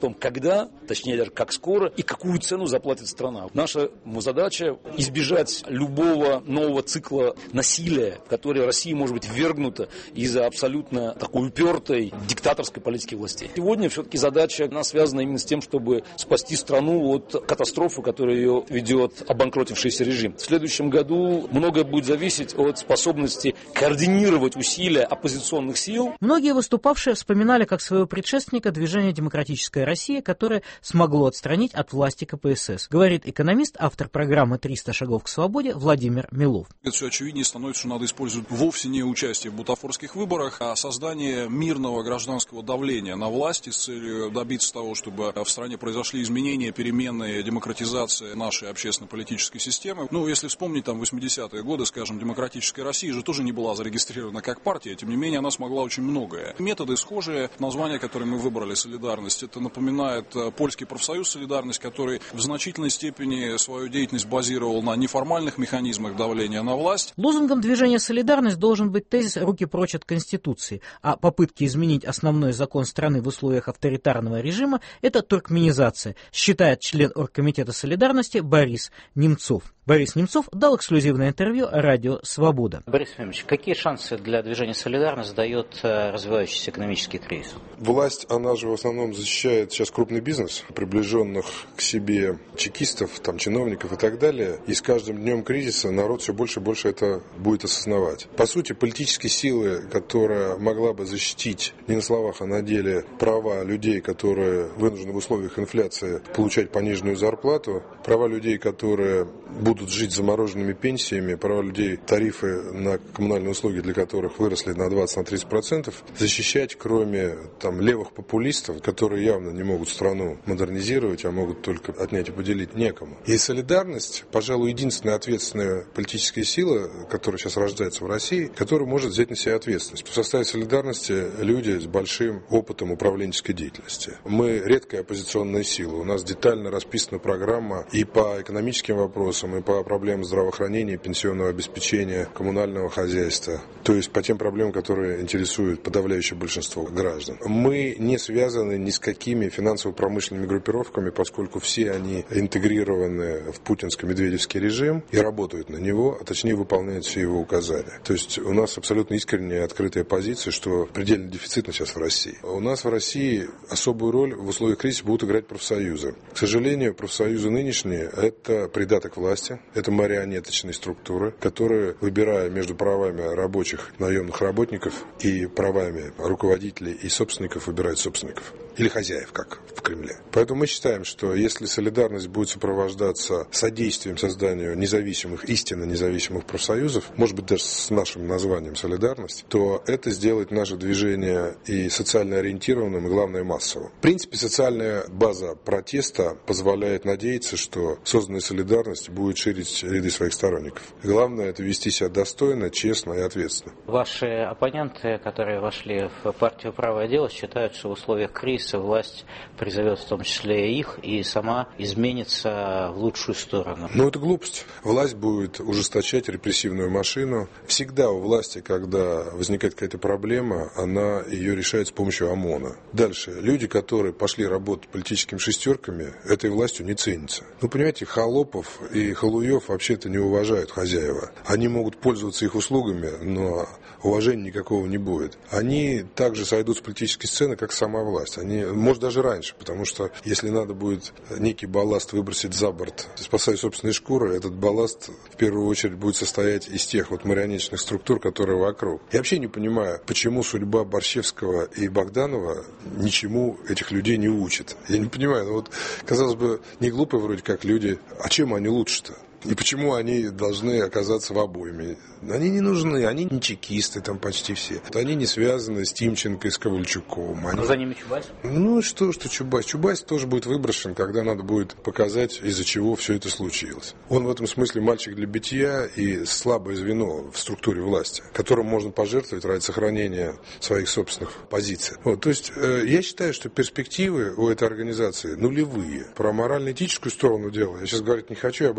том, когда, точнее даже как скоро и какую цену заплатит страна. Наша задача избежать любого нового цикла насилия, в который Россия может быть ввергнута из-за абсолютно такой упертой диктаторской политики властей. Сегодня все-таки задача у нас связана именно с тем, чтобы спасти страну от катастрофы, которую ее ведет обанкротившийся режим. В следующем году многое будет зависеть от способности координировать усилия оппозиционных сил. Многие выступавшие вспоминали как своего предшественника движение «Демократическая Россия», которое смогло отстранить от власти КПСС, говорит экономист, автор программы «300 шагов к свободе» Владимир Милов. Это все очевиднее становится, что надо использовать вовсе не участие в бутафорских выборах, а создание мирного гражданского давления на власти с целью добиться того, чтобы в стране произошли изменения, перемены, демократизация нашей общественно-политической системы. Ну, если вспомнить там 80-е годы, скажем, «Демократическая Россия» же тоже не была зарегистрирована как партия, тем не менее она смогла очень многое. Методы схожие, название, которое мы выбрали, «Солидарность», это напоминает польский профсоюз «Солидарность», который в значительной степени свою деятельность базировал на неформальных механизмах давления на власть. Лозунгом движения «Солидарность» должен быть тезис «руки прочь от Конституции», а попытки изменить основной закон страны в условиях авторитарного режима – это туркменизация, считает член Оргкомитета «Солидарности» Борис Немцов. Борис Немцов дал эксклюзивное интервью радио «Свобода». Борис Ефимович, какие шансы для движения «Солидарность» дает развивающийся экономический кризис? Власть, она же в основном защищает сейчас крупный бизнес, приближенных к себе чекистов, там, чиновников и так далее. И с каждым днем кризиса народ все больше и больше это будет осознавать. По сути, политические силы, которая могла бы защитить не на словах, а на деле права людей, которые вынуждены в условиях инфляции получать пониженную зарплату, права людей, которые будут жить замороженными пенсиями, права людей, тарифы на коммунальные услуги, для которых выросли на 20-30%, защищать, кроме там левых популистов, которые явно не могут страну модернизировать, а могут только отнять и поделить, некому. И солидарность, пожалуй, единственная ответственная политическая сила, которая сейчас рождается в России, которая может взять на себя ответственность. В составе солидарности люди с большим опытом управленческой деятельности. Мы редкая оппозиционная сила. У нас детально расписана программа и по экономическим вопросам, и по проблемам здравоохранения, пенсионного обеспечения, коммунального хозяйства. То есть по тем проблемам, которые интересуют подавляющее большинство граждан. Мы не связаны ни с какими финансово-промышленными группировками, поскольку все они интегрированы в путинско-медведевский режим и работают на него, а точнее выполняют все его указания. То есть у нас абсолютно искренняя открытая позиция, что предельно дефицитно сейчас в России. У нас в России особую роль в условиях кризиса будут играть профсоюзы. К сожалению, профсоюзы нынешние – это придаток власти, это марионеточные структуры, которые, выбирая между правами рабочих, наемных работников и правами руководителей и собственников, выбирают собственников. Или хозяев, как в Кремле. Поэтому мы считаем, что если солидарность будет сопровождаться содействием созданию независимых, истинно независимых профсоюзов, может быть, даже с нашим названием «Солидарность», то это сделает наше движение и социально ориентированным, и, главное, массовым. В принципе, социальная база протеста позволяет надеяться, что созданная солидарность будет ширить ряды своих сторонников. И главное – это вести себя достойно, честно и ответственно. Ваши оппоненты, которые вошли в партию «Правое дело», считают, что в условиях кризиса власть призовет в том числе их и сама изменится в лучшую сторону. Но это глупость. Власть будет ужесточать репрессивную машину. Всегда у власти, когда возникает какая-то проблема, она ее решает с помощью ОМОНа. Дальше. Люди, которые пошли работать политическими шестерками, этой властью не ценятся. Ну, понимаете, холопов и халуев вообще-то не уважают хозяева. Они могут пользоваться их услугами, но уважения никакого не будет. Они также сойдут с политической сцены, как сама власть. Они, может, даже раньше, потому что если надо будет некий балласт выбросить за борт, спасая собственные шкуры, этот балласт в первую очередь будет состоять из тех вот марионеточных структур, которые вокруг. Я вообще не понимаю, почему судьба Борщевского и Богданова ничему этих людей не учит. Я не понимаю, ну вот, казалось бы, не глупые вроде как люди, а чем они лучше-то? И почему они должны оказаться в обойме? Они не нужны, они не чекисты там почти все. Они не связаны с Тимченко и с Ковальчуком. Но за ними Чубайс? Ну что Чубайс? Чубайс тоже будет выброшен, когда надо будет показать, из-за чего все это случилось. Он в этом смысле мальчик для битья и слабое звено в структуре власти, которым можно пожертвовать ради сохранения своих собственных позиций. Вот, то есть я считаю, что перспективы у этой организации нулевые. Про морально-этическую сторону дела я сейчас говорить не хочу, я об этом на съезде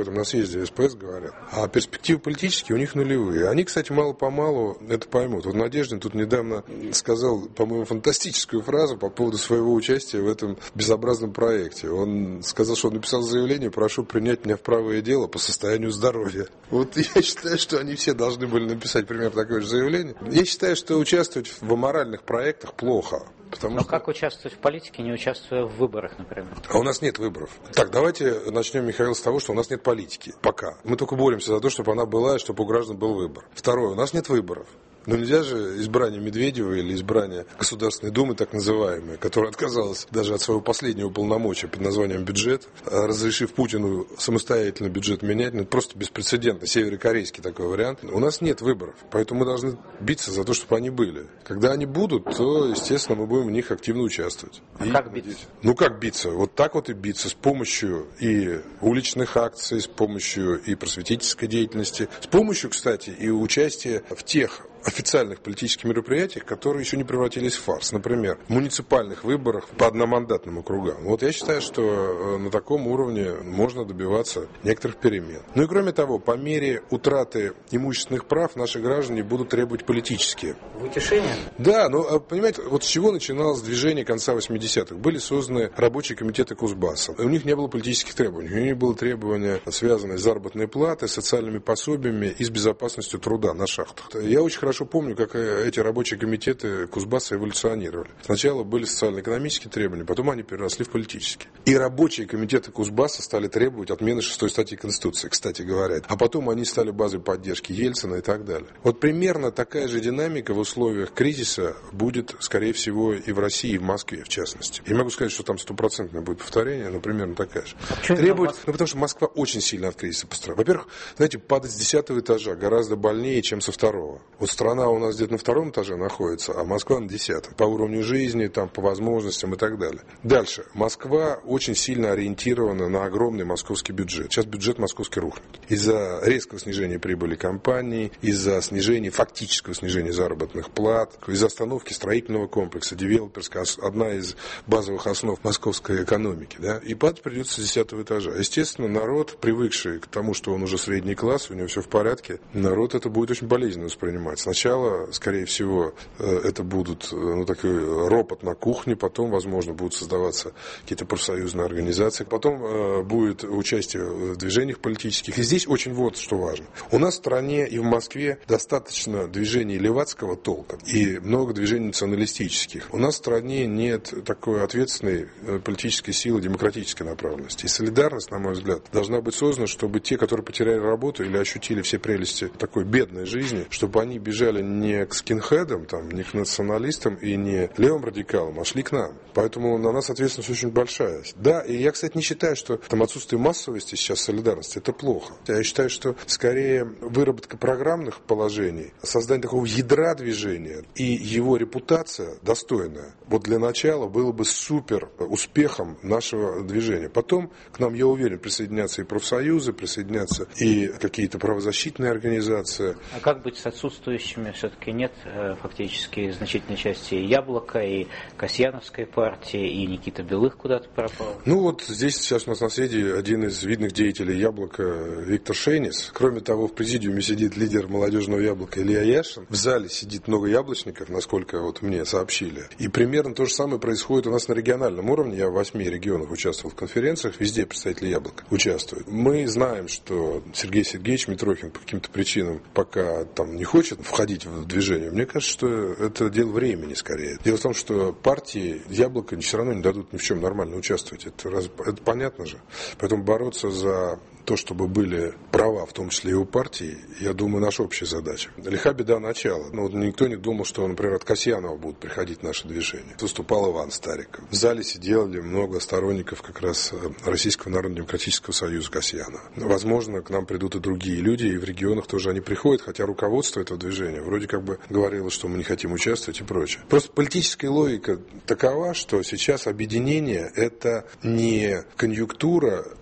съезде СПС говорят. А перспективы политические у них нулевые. Они, кстати, мало-помалу это поймут. Вот Надеждин тут недавно сказал, по-моему, фантастическую фразу по поводу своего участия в этом безобразном проекте. Он сказал, что он написал заявление: прошу принять меня в правое дело по состоянию здоровья. Вот я считаю, что они все должны были написать примерно такое же заявление. Я считаю, что участвовать в аморальных проектах плохо. Но как участвовать в политике, не участвуя в выборах, например? А у нас нет выборов. Так, давайте начнем, Михаил, с того, что у нас нет политики. Пока. Мы только боремся за то, чтобы она была, и чтобы у граждан был выбор. Второе, у нас нет выборов. Но нельзя же избрание Медведева или избрание Государственной Думы, так называемой, которая отказалась даже от своего последнего полномочия под названием бюджет, разрешив Путину самостоятельно бюджет менять, ну, это просто беспрецедентно, северокорейский такой вариант. У нас нет выборов, поэтому мы должны биться за то, чтобы они были. Когда они будут, то, естественно, мы будем в них активно участвовать. Как биться? Ну, как биться? Вот так вот и биться, с помощью и уличных акций, с помощью и просветительской деятельности, с помощью, кстати, и участия в тех официальных политических мероприятиях, которые еще не превратились в фарс. Например, в муниципальных выборах по одномандатным округам. Вот я считаю, что на таком уровне можно добиваться некоторых перемен. Ну и кроме того, по мере утраты имущественных прав наши граждане будут требовать политические. В утешение? Да, но понимаете, вот с чего начиналось движение конца 80-х? Были созданы рабочие комитеты Кузбасса. У них не было политических требований. У них было требования, связанные с заработной платой, социальными пособиями и с безопасностью труда на шахтах. Я очень хорошо помню, как эти рабочие комитеты Кузбасса эволюционировали. Сначала были социально-экономические требования, потом они переросли в политические. И рабочие комитеты Кузбасса стали требовать отмены 6-й статьи Конституции, кстати говоря. А потом они стали базой поддержки Ельцина и так далее. Вот примерно такая же динамика в условиях кризиса будет, скорее всего, и в России, и в Москве, в частности. Я могу сказать, что там 100% будет повторение, но примерно такая же. Требует, потому что Москва очень сильно от кризиса пострадала. Во-первых, знаете, падать с 10-го этажа гораздо больнее, чем со 2-го. Вот страна у нас где-то на 2-м этаже находится, а Москва на 10-м. По уровню жизни, там, по возможностям и так далее. Дальше. Москва очень сильно ориентирована на огромный московский бюджет. Сейчас бюджет московский рухнет. Из-за резкого снижения прибыли компаний, из-за снижения, фактического снижения заработных плат, из-за остановки строительного комплекса, девелоперская, одна из базовых основ московской экономики. Да? И падать придется с 10-го этажа. Естественно, народ, привыкший к тому, что он уже средний класс, у него все в порядке, народ это будет очень болезненно воспринимать. Сначала, скорее всего, это будут такой ропот на кухне, потом, возможно, будут создаваться какие-то профсоюзные организации, потом будет участие в движениях политических. И здесь очень вот что важно. У нас в стране и в Москве достаточно движений левацкого толка и много движений националистических. У нас в стране нет такой ответственной политической силы демократической направленности. И солидарность, на мой взгляд, должна быть создана, чтобы те, которые потеряли работу или ощутили все прелести такой бедной жизни, чтобы они бежали не к скинхедам, не к националистам и не левым радикалам, а шли к нам. Поэтому на нас ответственность очень большая. Да, и я, кстати, не считаю, что отсутствие массовости сейчас солидарности это плохо. Я считаю, что скорее выработка программных положений, создание такого ядра движения и его репутация достойная, вот для начала было бы супер успехом нашего движения. Потом к нам, я уверен, присоединятся и профсоюзы, присоединятся и какие-то правозащитные организации. А как быть с отсутствующими? Все-таки нет фактически значительной части и Яблока, и Касьяновской партии, и Никита Белых куда-то пропал. Вот здесь сейчас у нас на свете один из видных деятелей Яблока Виктор Шенис. Кроме того, в президиуме сидит лидер молодежного Яблока Илья Яшин. В зале сидит много яблочников, насколько мне сообщили. И примерно то же самое происходит у нас на региональном уровне. Я в 8 регионах участвовал в конференциях, везде представители Яблока участвуют. Мы знаем, что Сергей Сергеевич Митрохин по каким-то причинам пока не хочет входить в движение. Мне кажется, что это дело времени скорее. Дело в том, что партии Яблоко все равно не дадут ни в чем нормально участвовать. Это понятно же. Поэтому бороться за то, чтобы были права, в том числе и у партии, я думаю, наша общая задача. Лиха беда начала. Никто не думал, что, например, от Касьянова будут приходить наши движения. Выступал Иван Стариков. В зале сидели много сторонников как раз Российского народно-демократического союза Касьянова. Возможно, к нам придут и другие люди, и в регионах тоже они приходят, хотя руководство этого движения вроде как бы говорило, что мы не хотим участвовать и прочее. Просто политическая логика такова, что сейчас объединение – это не конъюнктура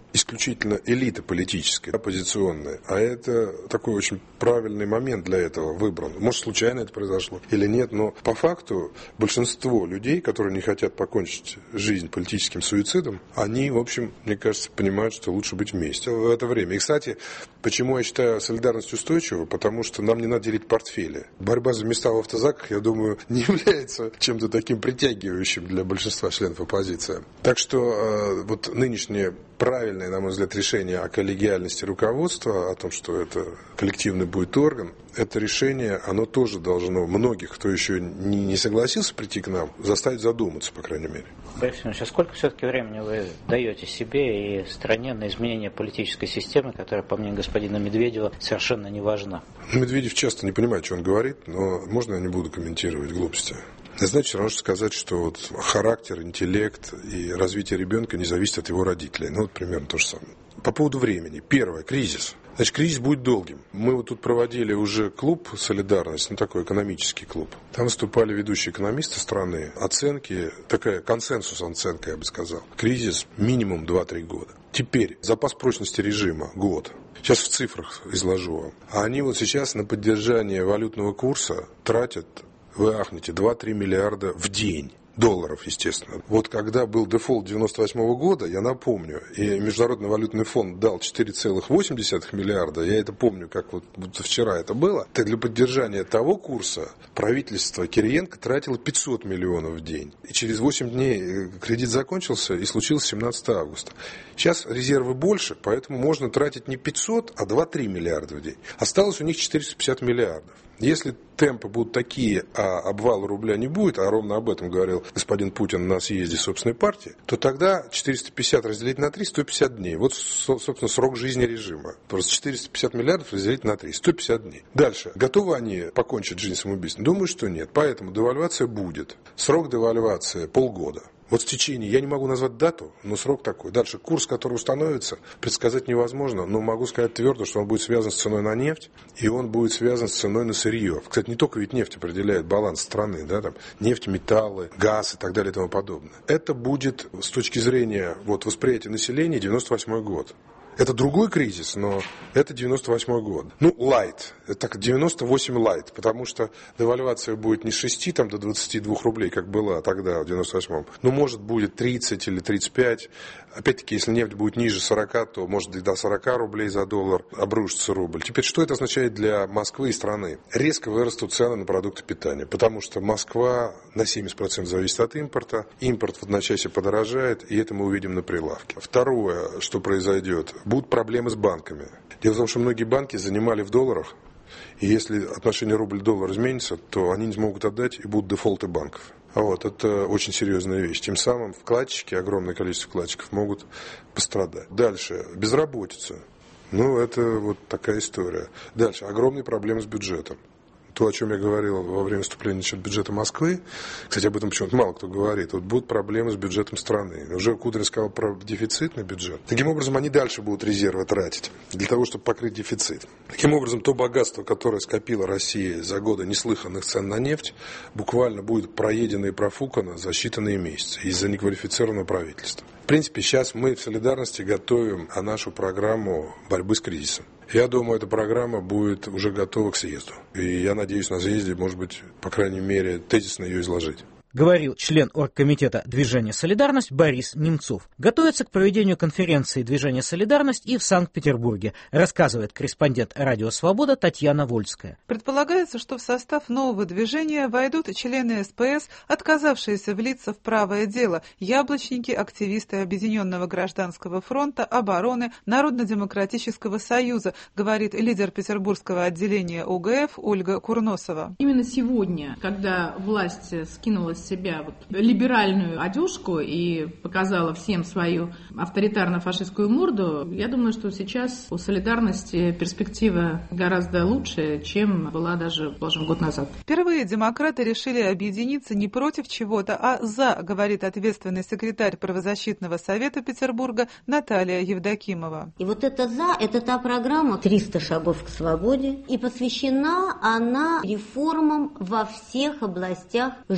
исключительно элита политическая, оппозиционная. А это такой очень правильный момент для этого выбран. Может, случайно это произошло или нет, но по факту большинство людей, которые не хотят покончить жизнь политическим суицидом, они, в общем, мне кажется, понимают, что лучше быть вместе в это время. И, кстати, почему я считаю солидарность устойчивой? Потому что нам не надо делить портфели. Борьба за места в автозаках, я думаю, не является чем-то таким притягивающим для большинства членов оппозиции. Так что вот нынешнее правильное, на мой взгляд, решение о коллегиальности руководства, о том, что это коллективный будет орган, это решение, оно тоже должно многих, кто еще не согласился прийти к нам, заставить задуматься, по крайней мере. Борис Иванович, а сколько все-таки времени вы даете себе и стране на изменение политической системы, которая, по мнению господина Медведева, совершенно не важна? Медведев часто не понимает, что он говорит, но можно я не буду комментировать глупости? Значит, все равно, что сказать, что вот характер, интеллект и развитие ребенка не зависит от его родителей. Ну, вот примерно то же самое. По поводу времени. Первое. Кризис. Значит, кризис будет долгим. Мы вот тут проводили уже клуб «Солидарность», ну, такой экономический клуб. Там выступали ведущие экономисты страны. Оценки, такая консенсус-оценка, я бы сказал. Кризис минимум 2-3 года. Теперь запас прочности режима – год. Сейчас в цифрах изложу вам. А они вот сейчас на поддержание валютного курса тратят, вы ахнете, 2-3 миллиарда в день. Долларов, естественно. Вот когда был дефолт 98 года, я напомню, и Международный валютный фонд дал 4,8 миллиарда, я это помню, как вот будто вчера это было, так для поддержания того курса правительство Кириенко тратило 500 миллионов в день. И через 8 дней кредит закончился, и случилось 17 августа. Сейчас резервы больше, поэтому можно тратить не 500, а 2-3 миллиарда в день. Осталось у них 450 миллиардов. Если темпы будут такие, а обвала рубля не будет, а ровно об этом говорил господин Путин на съезде собственной партии, то тогда 450 разделить на 3 – 150 дней. Вот, собственно, срок жизни режима. Просто 450 миллиардов разделить на 3 – 150 дней. Дальше. Готовы они покончить жизнь самоубийством? Думаю, что нет. Поэтому девальвация будет. Срок девальвации – полгода. Вот в течение, я не могу назвать дату, но срок такой. Дальше, курс, который установится, предсказать невозможно, но могу сказать твердо, что он будет связан с ценой на нефть, и он будет связан с ценой на сырье. Кстати, не только ведь нефть определяет баланс страны, да, там, нефть, металлы, газ и так далее и тому подобное. Это будет, с точки зрения вот, восприятия населения, 98 год. Это другой кризис, но это 98 год. Ну, лайт. Это 98 лайт, потому что девальвация будет не с 6 там, до 22 рублей, как была тогда, в 98-м. Ну, может, будет 30 или 35. Опять-таки, если нефть будет ниже 40, то, может, и до 40 рублей за доллар обрушится рубль. Теперь, что это означает для Москвы и страны? Резко вырастут цены на продукты питания, потому что Москва на 70% зависит от импорта. Импорт в одночасье подорожает, и это мы увидим на прилавке. Второе, что произойдет, будут проблемы с банками. Дело в том, что многие банки занимали в долларах, и если отношение рубль-доллар изменится, то они не смогут отдать, и будут дефолты банков. Вот, это очень серьезная вещь. Тем самым вкладчики, огромное количество вкладчиков могут пострадать. Дальше, безработица. Ну, это вот такая история. Дальше, огромные проблемы с бюджетом. То, о чем я говорил во время выступления насчет бюджета Москвы, кстати, об этом почему-то мало кто говорит, вот будут проблемы с бюджетом страны. Уже Кудрин сказал про дефицитный бюджет. Таким образом, они дальше будут резервы тратить для того, чтобы покрыть дефицит. Таким образом, то богатство, которое скопила Россия за годы неслыханных цен на нефть, буквально будет проедено и профукано за считанные месяцы из-за неквалифицированного правительства. В принципе, сейчас мы в «Солидарности» готовим нашу программу борьбы с кризисом. Я думаю, эта программа будет уже готова к съезду. И я надеюсь, на съезде, может быть, по крайней мере, тезисно ее изложить. Говорил член оргкомитета движения «Солидарность» Борис Немцов. Готовится к проведению конференции движения «Солидарность» и в Санкт-Петербурге, рассказывает корреспондент «Радио Свобода» Татьяна Вольская. Предполагается, что в состав нового движения войдут члены СПС, отказавшиеся влиться в правое дело, яблочники, активисты Объединенного гражданского фронта, обороны, Народно-демократического союза, говорит лидер петербургского отделения ОГФ Ольга Курносова. Именно сегодня, когда власть скинула с себя либеральную одежку и показала всем свою авторитарно-фашистскую морду, я думаю, что сейчас у «Солидарности» перспектива гораздо лучше, чем была даже, положим, год назад. Впервые демократы решили объединиться не против чего-то, а за, говорит ответственный секретарь правозащитного совета Петербурга Наталья Евдокимова. И вот это «за» — это та программа «300 шагов к свободе», и посвящена она реформам во всех областях жизни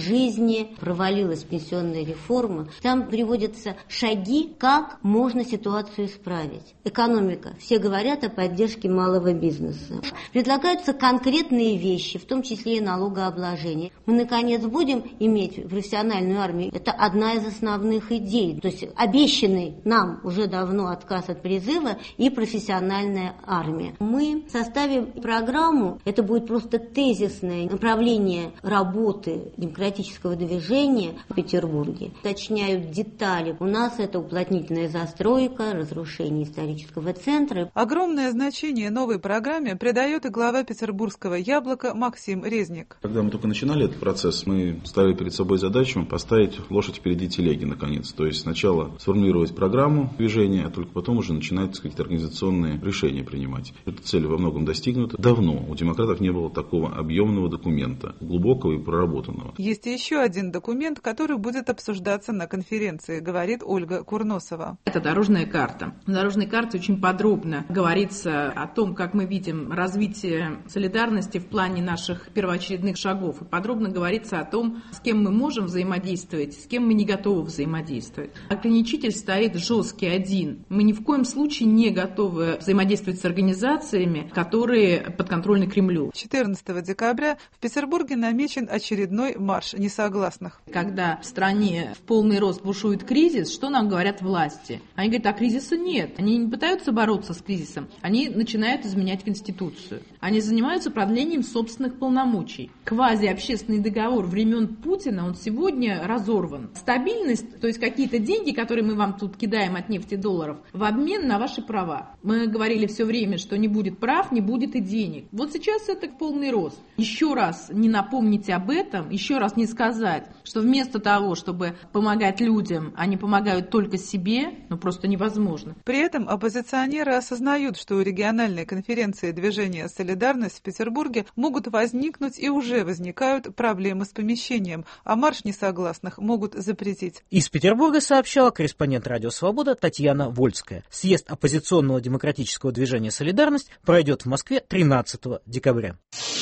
не провалилась пенсионная реформа. Там приводятся шаги, как можно ситуацию исправить. Экономика. Все говорят о поддержке малого бизнеса. Предлагаются конкретные вещи, в том числе и налогообложение. Мы, наконец, будем иметь профессиональную армию. Это одна из основных идей. То есть обещанный нам уже давно отказ от призыва и профессиональная армия. Мы составим программу, это будет просто тезисное направление работы демократического движения в Петербурге. Уточняют детали. У нас это уплотнительная застройка, разрушение исторического центра. Огромное значение новой программе придает и глава петербургского «Яблока» Максим Резник. Когда мы только начинали этот процесс, мы ставили перед собой задачу поставить лошадь впереди телеги, наконец. То есть сначала сформулировать программу движения, а только потом уже начинать какие-то организационные решения принимать. Эта цель во многом достигнута. Давно у демократов не было такого объемного документа, глубокого и проработанного. Есть еще один документ, который будет обсуждаться на конференции, говорит Ольга Курносова. Это дорожная карта. В дорожной карте очень подробно говорится о том, как мы видим развитие солидарности в плане наших первоочередных шагов. И подробно говорится о том, с кем мы можем взаимодействовать, с кем мы не готовы взаимодействовать. Ограничитель стоит жесткий один. Мы ни в коем случае не готовы взаимодействовать с организациями, которые подконтрольны Кремлю. 14 декабря в Петербурге намечен очередной марш несогласных. Когда в стране в полный рост бушует кризис, что нам говорят власти? Они говорят, а кризиса нет. Они не пытаются бороться с кризисом, они начинают изменять Конституцию. Они занимаются продлением собственных полномочий. Квазиобщественный договор времен Путина, он сегодня разорван. Стабильность, то есть какие-то деньги, которые мы вам тут кидаем от нефти долларов, в обмен на ваши права. Мы говорили все время, что не будет прав, не будет и денег. Вот сейчас это в полный рост. Еще раз не напомнить об этом, еще раз не сказать, что вместо того, чтобы помогать людям, они помогают только себе, просто невозможно. При этом оппозиционеры осознают, что у региональной конференции движения «Солидарность» в Петербурге могут возникнуть и уже возникают проблемы с помещением, а марш несогласных могут запретить. Из Петербурга сообщала корреспондент «Радио Свобода» Татьяна Вольская. Съезд оппозиционного демократического движения «Солидарность» пройдет в Москве 13 декабря.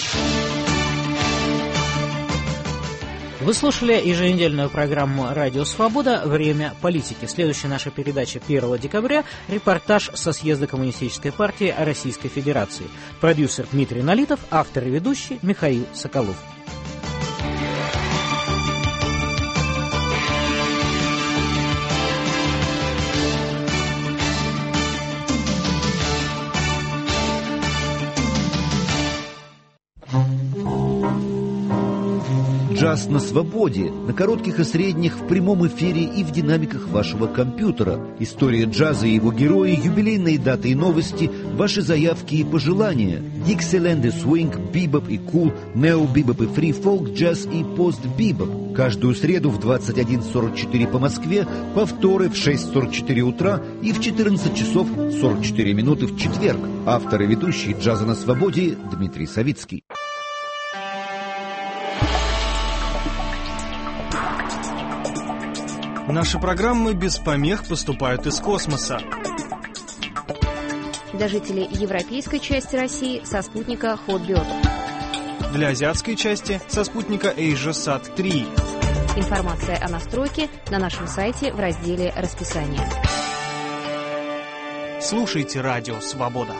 Вы слушали еженедельную программу «Радио Свобода. Время политики». Следующая наша передача 1 декабря – репортаж со съезда Коммунистической партии Российской Федерации. Продюсер Дмитрий Налитов, автор и ведущий Михаил Соколов. Джаз на свободе, на коротких и средних, в прямом эфире и в динамиках вашего компьютера. История джаза и его герои, юбилейные даты и новости, ваши заявки и пожелания. Диксиленд, свинг, бибоп и кул, нео-бибоп и фри-фолк, джаз и пост-бибоп. Каждую среду в 21:44 по Москве, повторы в 6:44 утра и в 14 часов 44 минуты в четверг. Автор и ведущий «Джаза на свободе» Дмитрий Савицкий. Наши программы без помех поступают из космоса. Для жителей европейской части России со спутника Hotbird. Для азиатской части со спутника AsiaSat 3. Информация о настройке на нашем сайте в разделе «Расписание». Слушайте «Радио Свобода».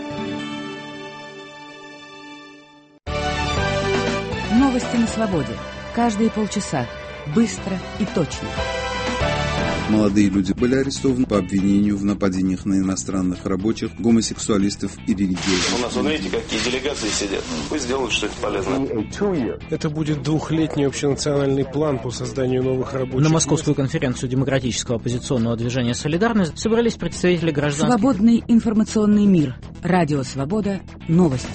Новости на свободе. Каждые полчаса. Быстро и точно. Молодые люди были арестованы по обвинению в нападениях на иностранных рабочих, гомосексуалистов и религиозных. У нас, смотрите, какие делегации сидят. Пусть делают что-то полезное. Это будет двухлетний общенациональный план по созданию новых рабочих. На московскую конференцию демократического оппозиционного движения «Солидарность» собрались представители гражданских... Свободный информационный мир. Радио Свобода. Новости.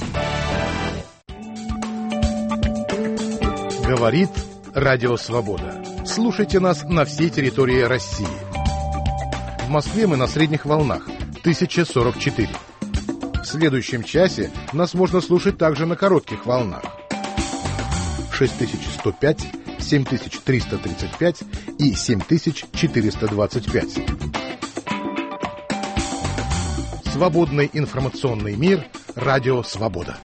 Говорит Радио Свобода. Слушайте нас на всей территории России. В Москве мы на средних волнах 1044. В следующем часе нас можно слушать также на коротких волнах 6105, 7335 и 7425. Свободный информационный мир. Радио Свобода.